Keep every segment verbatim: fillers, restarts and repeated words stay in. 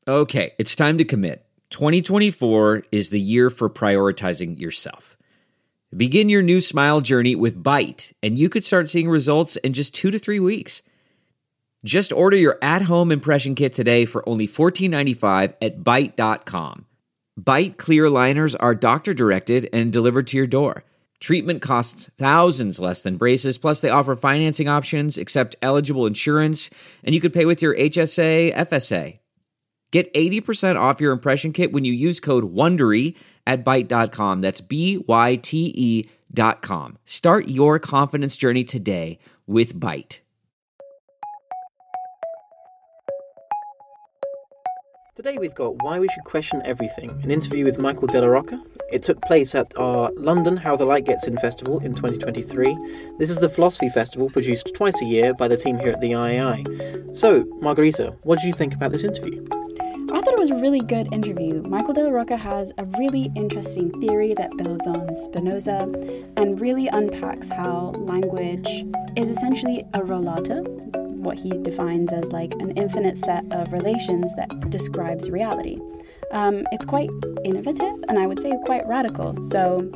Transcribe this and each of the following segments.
Okay, it's time to commit. twenty twenty-four is the year for prioritizing yourself. Begin your new smile journey with Byte, and you could start seeing results in just two to three weeks. Just order your at-home impression kit today for only fourteen ninety-five at byte dot com. Byte clear aligners are doctor-directed and delivered to your door. Treatment costs thousands less than braces, plus they offer financing options, accept eligible insurance, and you could pay with your H S A, F S A. Get eighty percent off your impression kit when you use code WONDERY at byte dot com. That's B Y T E dot com. Start your confidence journey today with Byte. Today we've got Why We Should Question Everything, an interview with Michael Della Rocca. It took place at our London How the Light Gets In festival in twenty twenty-three. This is the philosophy festival produced twice a year by the team here at the I A I. So, Margarita, what did you think about this interview? I thought it was a really good interview. Michael Della Rocca has a really interesting theory that builds on Spinoza and really unpacks how language is essentially a rollata, what he defines as like an infinite set of relations that describes reality. Um, it's quite innovative and I would say quite radical. So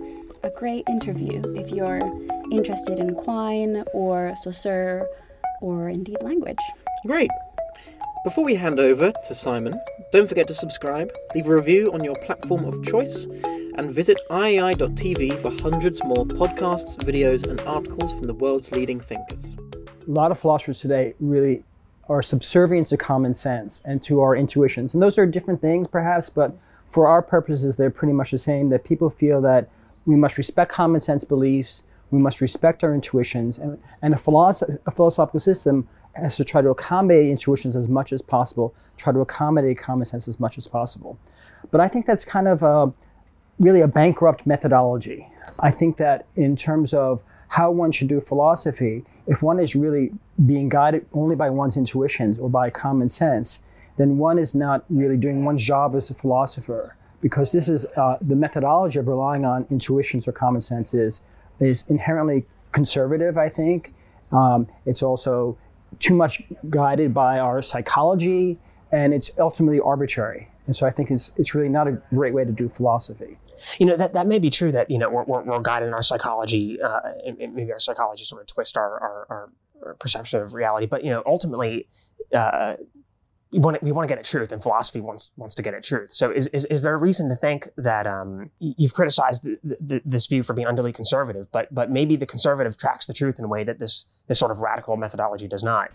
a great interview if you're interested in Quine or Saussure or indeed language. Great. Before we hand over to Simon, don't forget to subscribe, leave a review on your platform of choice, and visit I A I dot T V for hundreds more podcasts, videos, and articles from the world's leading thinkers. A lot of philosophers today really are subservient to common sense and to our intuitions. And those are different things, perhaps, but for our purposes, they're pretty much the same, that people feel that we must respect common sense beliefs, we must respect our intuitions, and, and a, philosoph- a philosophical system has to try to accommodate intuitions as much as possible, try to accommodate common sense as much as possible. But I think that's kind of a, really a bankrupt methodology. I think that in terms of how one should do philosophy, if one is really being guided only by one's intuitions or by common sense, then one is not really doing one's job as a philosopher, because this is uh, the methodology of relying on intuitions or common sense is, is inherently conservative, I think. Um, it's also too much guided by our psychology, and it's ultimately arbitrary. And so I think it's it's really not a great way to do philosophy. You know, that, that may be true that, you know, we're, we're, we're guided in our psychology, uh, and, and maybe our psychology sort of twist our, our, our perception of reality. But, you know, ultimately, uh, we want to, we want to get at truth, and philosophy wants wants to get at truth. So is is, is there a reason to think that um, you've criticized the, the, this view for being unduly conservative, but but maybe the conservative tracks the truth in a way that this this sort of radical methodology does not?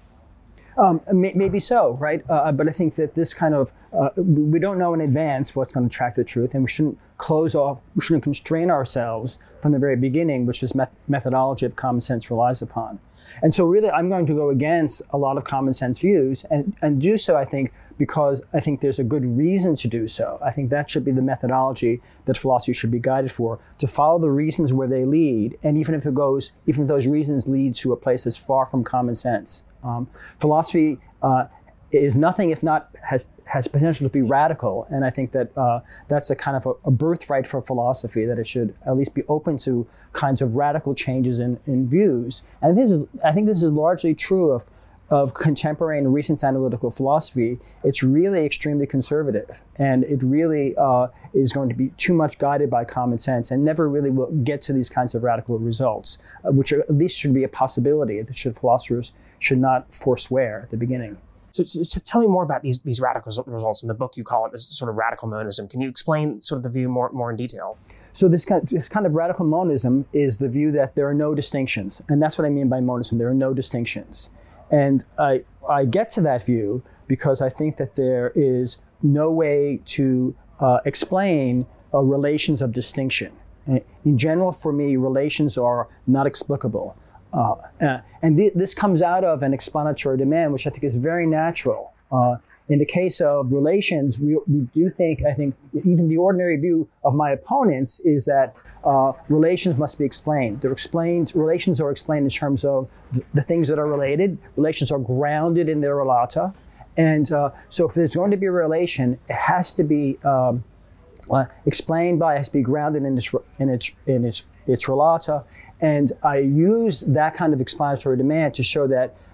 Um, may, maybe so, right? Uh, but I think that this kind of, uh, we don't know in advance what's going to track the truth, and we shouldn't close off, we shouldn't constrain ourselves from the very beginning, which this met- methodology of common sense relies upon. And so really, I'm going to go against a lot of common sense views, and, and do so, I think, because I think there's a good reason to do so. I think that should be the methodology that philosophy should be guided for, to follow the reasons where they lead, and even if it goes, even if those reasons lead to a place that's far from common sense. Um, philosophy uh, is nothing if not has has potential to be radical, and I think that uh, that's a kind of a, a birthright for philosophy, that it should at least be open to kinds of radical changes in, in views. And this is, I think this is largely true of of contemporary and recent analytical philosophy. It's really extremely conservative, and it really uh, is going to be too much guided by common sense, and never really will get to these kinds of radical results, uh, which are, at least should be a possibility. That should philosophers should not forswear at the beginning. So, so, so tell me more about these these radical results. In the book, you call it this sort of radical monism. Can you explain sort of the view more more in detail? So this kind, of, this kind of radical monism is the view that there are no distinctions, and that's what I mean by monism. There are no distinctions. And I, I get to that view because I think that there is no way to uh, explain uh, relations of distinction. In general, for me, relations are not explicable. Uh, uh, and th- this comes out of an explanatory demand, which I think is very natural. Uh, in the case of relations, we, we do think, I think, even the ordinary view of my opponents is that uh, relations must be explained. They're explained, relations are explained in terms of th- the things that are related. Relations are grounded in their relata. And uh, so if there's going to be a relation, it has to be um, uh, explained by, it has to be grounded in its, in its, in its, its relata. And I use that kind of explanatory demand to show that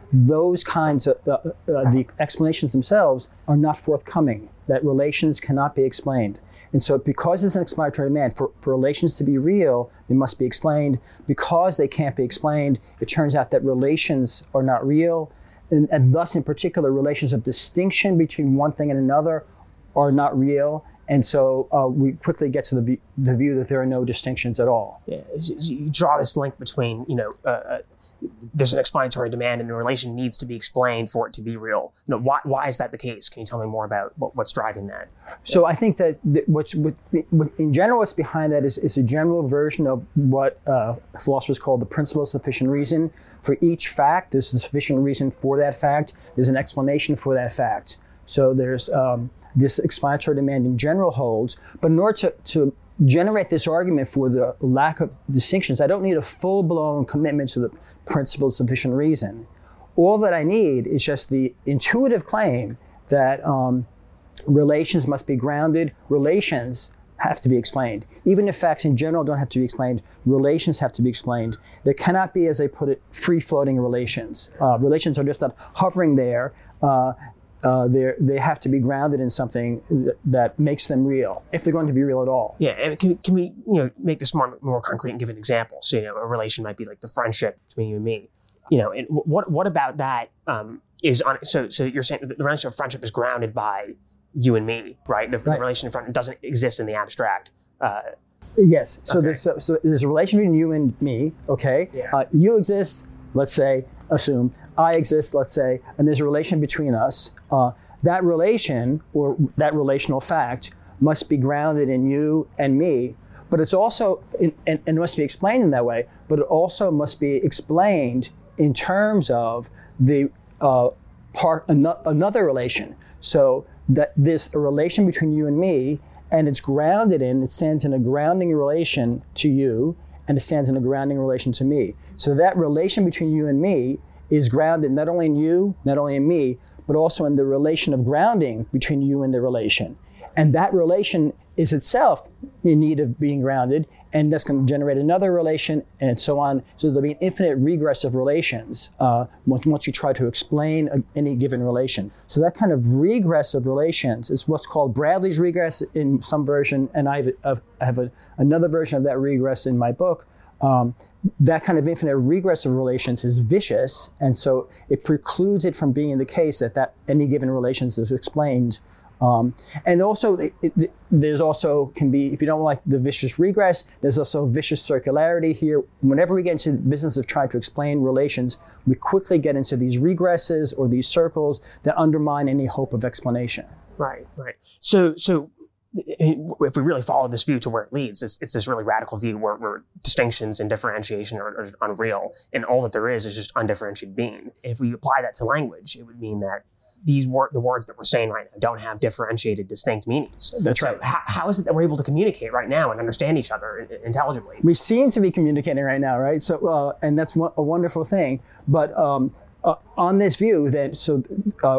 those kinds of, uh, uh, the explanations themselves are not forthcoming, that relations cannot be explained. And so because it's an explanatory demand, for, for relations to be real, they must be explained. Because they can't be explained, it turns out that relations are not real, and, and thus in particular, relations of distinction between one thing and another are not real. And so uh, we quickly get to the, v- the view that there are no distinctions at all. Yeah, you draw this link between, you know, uh, there's an explanatory demand and the relation needs to be explained for it to be real. You know, why, why is that the case? Can you tell me more about what, what's driving that? So I think that th- what's, what, what, in general, what's behind that is, is a general version of what uh, philosophers call the principle of sufficient reason. For each fact, there's a sufficient reason for that fact. There's an explanation for that fact. So there's um, this explanatory demand in general holds, but in order to, to generate this argument for the lack of distinctions, I don't need a full-blown commitment to the principle of sufficient reason. All that I need is just the intuitive claim that um, relations must be grounded, relations have to be explained. Even if facts in general don't have to be explained, relations have to be explained. There cannot be, as I put it, free-floating relations. Uh, relations are just not hovering there. Uh, Uh, they they have to be grounded in something th- that makes them real, if they're going to be real at all. Yeah, and can, can we you know make this more more concrete and give an example? So you know, a relation might be like the friendship between you and me. You know, and what what about that um, is on? So so you're saying that the relationship of friendship is grounded by you and me, right? The, Right. the relation of friend doesn't exist in the abstract. Uh, Yes. So Okay. there's so, so there's a relation between you and me. Okay. Yeah. Uh, you exist. Let's say, assume I exist. Let's say, and there's a relation between us. Uh, that relation or that relational fact must be grounded in you and me. But it's also in, and, and must be explained in that way. But it also must be explained in terms of the uh, part ano- another relation. So that there's a relation between you and me. And it's grounded in, it stands in a grounding relation to you, and it stands in a grounding relation to me. So that relation between you and me is grounded not only in you, not only in me, but also in the relation of grounding between you and the relation. And that relation is itself in need of being grounded, and that's going to generate another relation, and so on. So there'll be an infinite regress of relations uh, once, once you try to explain a, any given relation. So that kind of regress of relations is what's called Bradley's regress in some version, and I have, I have a, another version of that regress in my book. Um, that kind of infinite regress of relations is vicious, and so it precludes it from being the case that, that any given relations is explained. Um, and also, it, it, there's also can be, if you don't like the vicious regress, there's also vicious circularity here. Whenever we get into the business of trying to explain relations, we quickly get into these regresses or these circles that undermine any hope of explanation. Right, right. So, so if we really follow this view to where it leads, it's, it's this really radical view where, where distinctions and differentiation are, are unreal, and all that there is is just undifferentiated being. If we apply that to language, it would mean that these wor- the words that we're saying right now don't have differentiated, distinct meanings. That's so right. How, how is it that we're able to communicate right now and understand each other intelligibly? We seem to be communicating right now, right? So, uh, and that's a wonderful thing. But um, uh, on this view, that so uh,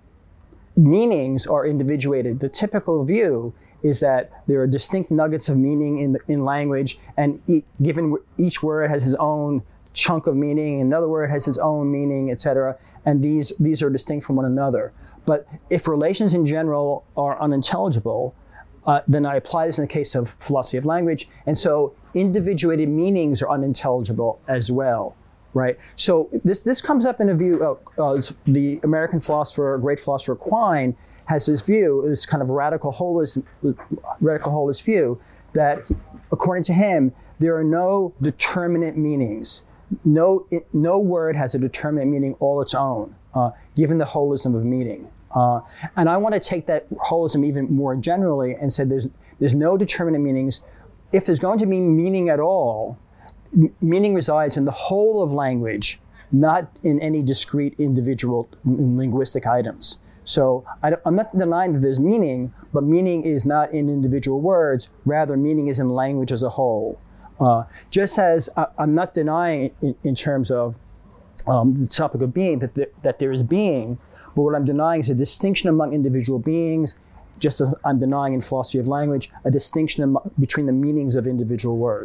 meanings are individuated. The typical view is that there are distinct nuggets of meaning in the, in language, and e- given each word has its own chunk of meaning, another word has its own meaning, et cetera, and these these are distinct from one another. But if relations in general are unintelligible, uh, then I apply this in the case of philosophy of language, and so individuated meanings are unintelligible as well, right? So this this comes up in a view of uh, the American philosopher, great philosopher Quine, has this view, this kind of radical holist, radical holist view, that according to him, there are no determinate meanings. No, it, no word has a determinate meaning all its own, uh, given the holism of meaning. Uh, and I want to take that holism even more generally and say there's there's no determinate meanings. If there's going to be meaning at all, m- meaning resides in the whole of language, not in any discrete individual linguistic items. So I, I'm not denying that there's meaning, but meaning is not in individual words. Rather, meaning is in language as a whole. Uh, just as I, I'm not denying in, in terms of um, the topic of being that, the, that there is being, but what I'm denying is a distinction among individual beings, just as I'm denying in philosophy of language a distinction am- between the meanings of individual words.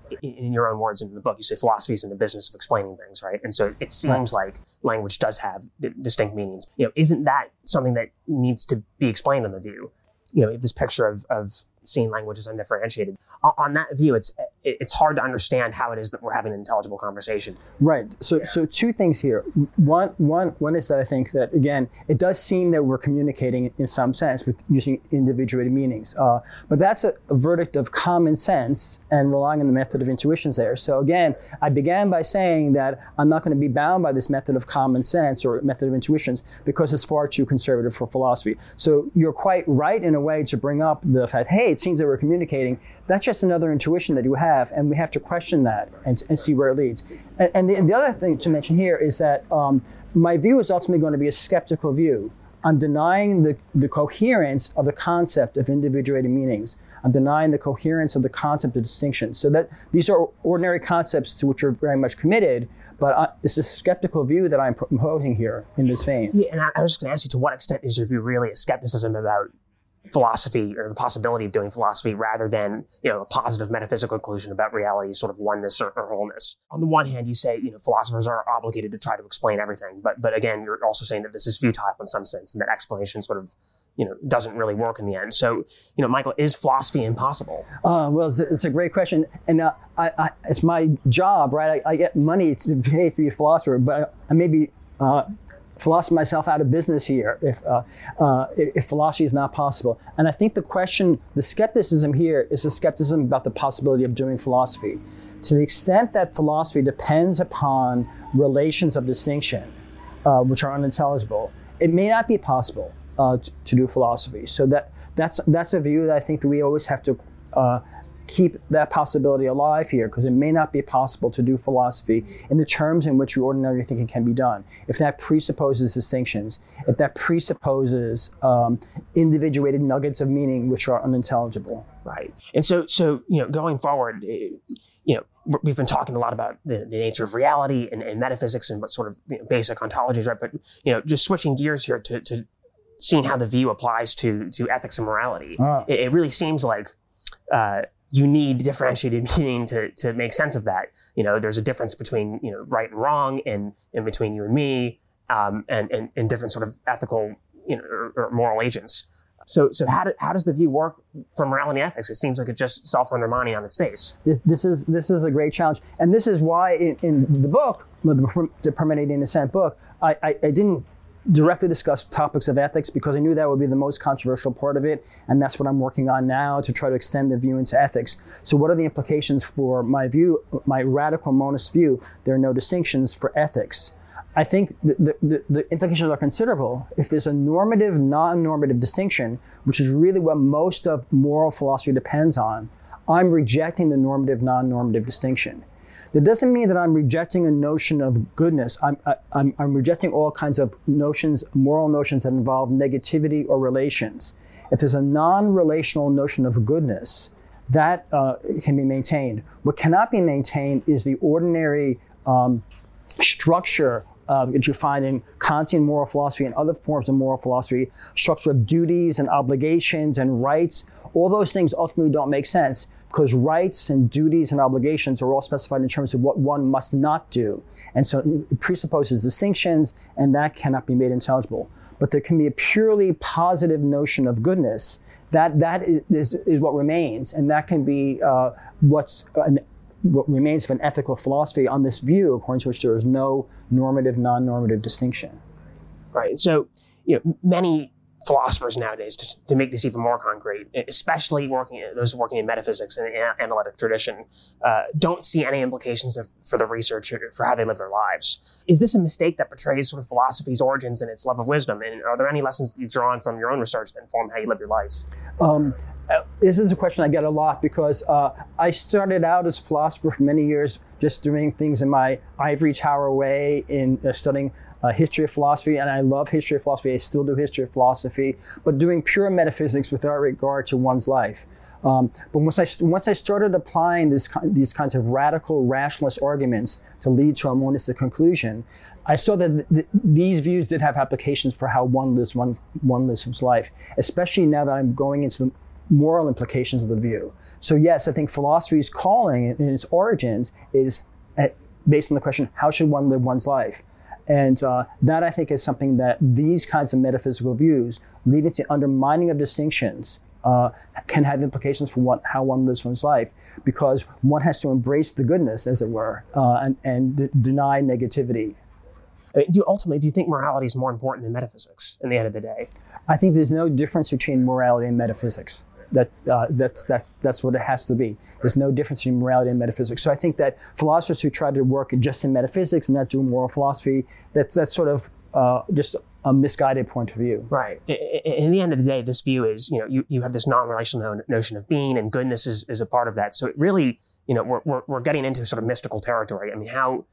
in, in your own words in the book, you say philosophy is in the business of explaining things, right? And so it seems right. like language does have d- distinct meanings. You know, isn't that something that needs to be explained in the view? You know, this picture of, of seeing language as undifferentiated. On that view, it's it's hard to understand how it is that we're having an intelligible conversation. Right. So yeah. so two things here. One one one is that I think that, again, it does seem that we're communicating in some sense with using individuated meanings. Uh, but that's a, a verdict of common sense and relying on the method of intuitions there. So again, I began by saying that I'm not going to be bound by this method of common sense or method of intuitions because it's far too conservative for philosophy. So you're quite right in a way to bring up the fact, hey, it seems that we're communicating. That's just another intuition that you have, and we have to question that and, and see where it leads. And, and the, the other thing to mention here is that um, my view is ultimately going to be a skeptical view. I'm denying the, the coherence of the concept of individuated meanings. I'm denying the coherence of the concept of distinction. So that these are ordinary concepts to which we're very much committed, but I, it's a skeptical view that I'm proposing here in this vein. Yeah, and I, I was just going to ask you, to what extent is your view really a skepticism about philosophy or the possibility of doing philosophy rather than, you know, a positive metaphysical conclusion about reality's sort of oneness or, or wholeness? On the one hand, you say, you know, philosophers are obligated to try to explain everything, but but again, you're also saying that this is futile in some sense and that explanation sort of, you know, doesn't really work in the end. So, you know, Michael, is philosophy impossible? Uh, well, it's a, it's a great question, and uh, I, I, it's my job, right? I, I get money to pay to be a philosopher, but I may be uh, philosopher myself out of business here if, uh, uh, if philosophy is not possible. And I think the question, the skepticism here is a skepticism about the possibility of doing philosophy. To the extent that philosophy depends upon relations of distinction, uh, which are unintelligible, it may not be possible uh, to, to do philosophy. So that that's that's a view that I think that we always have to uh, keep that possibility alive here, because it may not be possible to do philosophy in the terms in which we ordinarily think it can be done. If that presupposes distinctions, if that presupposes um, individuated nuggets of meaning which are unintelligible. Right. And so, so you know, going forward, you know, we've been talking a lot about the, the nature of reality and, and metaphysics and what sort of, you know, basic ontologies, right? But, you know, just switching gears here to, to seeing how the view applies to to ethics and morality, ah. it, it really seems like uh, you need differentiated meaning to to make sense of that. You know, there's a difference between, you know, right and wrong, and, and between you and me, um, and, and and different sort of ethical, you know, or, or moral agents. So, so how, do, how does the view work for morality and ethics? It seems like it's just self-undermining on its face. This, this is this is a great challenge, and this is why in, in the book, the, the Permeating Dissent book, I, I, I didn't directly discuss topics of ethics because I knew that would be the most controversial part of it, and that's what I'm working on now to try to extend the view into ethics. So, what are the implications for my view, my radical monist view? There are no distinctions for ethics. I think the, the, the implications are considerable. If there's a normative, non-normative distinction, which is really what most of moral philosophy depends on, I'm rejecting the normative, non-normative distinction. That doesn't mean that I'm rejecting a notion of goodness. I'm, I, I'm, I'm rejecting all kinds of notions, moral notions that involve negativity or relations. If there's a non-relational notion of goodness, that uh, can be maintained. What cannot be maintained is the ordinary um, structure Uh, that you find in Kantian moral philosophy and other forms of moral philosophy, structure of duties and obligations and rights. All those things ultimately don't make sense because rights and duties and obligations are all specified in terms of what one must not do. And so it presupposes distinctions, and that cannot be made intelligible. But there can be a purely positive notion of goodness. That that is, is, is what remains, and that can be uh, what's an what remains of an ethical philosophy on this view, according to which there is no normative, non-normative distinction. Right. So, you know, many philosophers nowadays, to, to make this even more concrete, especially working those working in metaphysics and analytic tradition, uh, don't see any implications of, for the research for how they live their lives. Is this a mistake that betrays sort of philosophy's origins and its love of wisdom? And are there any lessons that you've drawn from your own research that inform how you live your life? Um, This is a question I get a lot because uh, I started out as a philosopher for many years just doing things in my ivory tower way in uh, studying uh, history of philosophy, and I love history of philosophy. I still do history of philosophy, but doing pure metaphysics without regard to one's life. Um, but once I, once I started applying this, these kinds of radical rationalist arguments to lead to a monistic conclusion, I saw that th- these views did have applications for how one lives, one, one lives his life, especially now that I'm going into the moral implications of the view. So yes, I think philosophy's calling in its origins is at, based on the question, how should one live one's life? And uh, that, I think, is something that these kinds of metaphysical views, leading to undermining of distinctions, uh, can have implications for what, how one lives one's life, because one has to embrace the goodness, as it were, uh, and, and d- deny negativity. I mean, do you, ultimately, do you think morality is more important than metaphysics in the end of the day? I think there's no difference between morality and metaphysics. That uh, that's that's that's what it has to be. There's no difference between morality and metaphysics. So I think that philosophers who try to work just in metaphysics and not do moral philosophy, that's that's sort of uh, just a misguided point of view. Right. In the end of the day, this view is, you know, you, you have this non-relational notion of being, and goodness is, is a part of that. So it really, you know, we're, we're we're getting into sort of mystical territory. I mean, how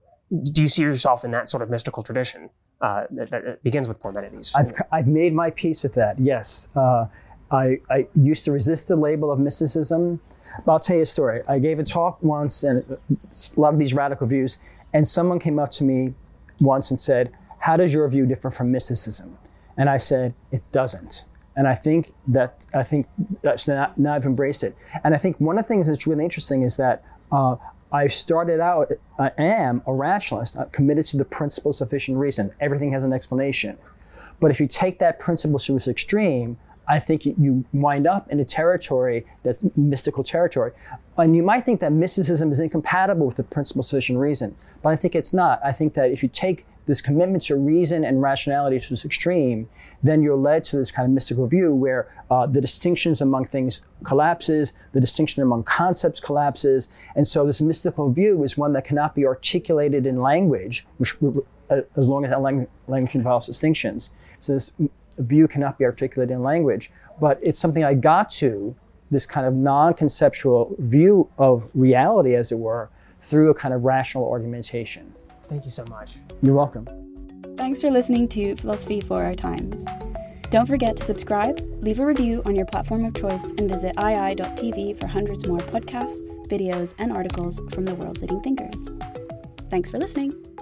do you see yourself in that sort of mystical tradition uh, that, that begins with Parmenides? I've I've made my peace with that. Yes. Uh, I, I used to resist the label of mysticism. But I'll tell you a story. I gave a talk once, and a lot of these radical views, and someone came up to me once and said, how does your view differ from mysticism? And I said, it doesn't. And I think that, I think that's now, now I've embraced it. And I think one of the things that's really interesting is that uh, I started out, I am a rationalist, I'm committed to the principle of sufficient reason. Everything has an explanation. But if you take that principle to its extreme, I think you wind up in a territory that's mystical territory. And you might think that mysticism is incompatible with the principle of sufficient reason, but I think it's not. I think that if you take this commitment to reason and rationality to its extreme, then you're led to this kind of mystical view where uh, the distinctions among things collapses, the distinction among concepts collapses, and so this mystical view is one that cannot be articulated in language, which, uh, as long as that language, language involves distinctions. So this view cannot be articulated in language, but it's something I got to, this kind of non-conceptual view of reality, as it were, through a kind of rational argumentation. Thank you so much. You're welcome. Thanks for listening to Philosophy for Our Times. Don't forget to subscribe, leave a review on your platform of choice, and visit i i dot t v for hundreds more podcasts, videos, and articles from the world's leading thinkers. Thanks for listening.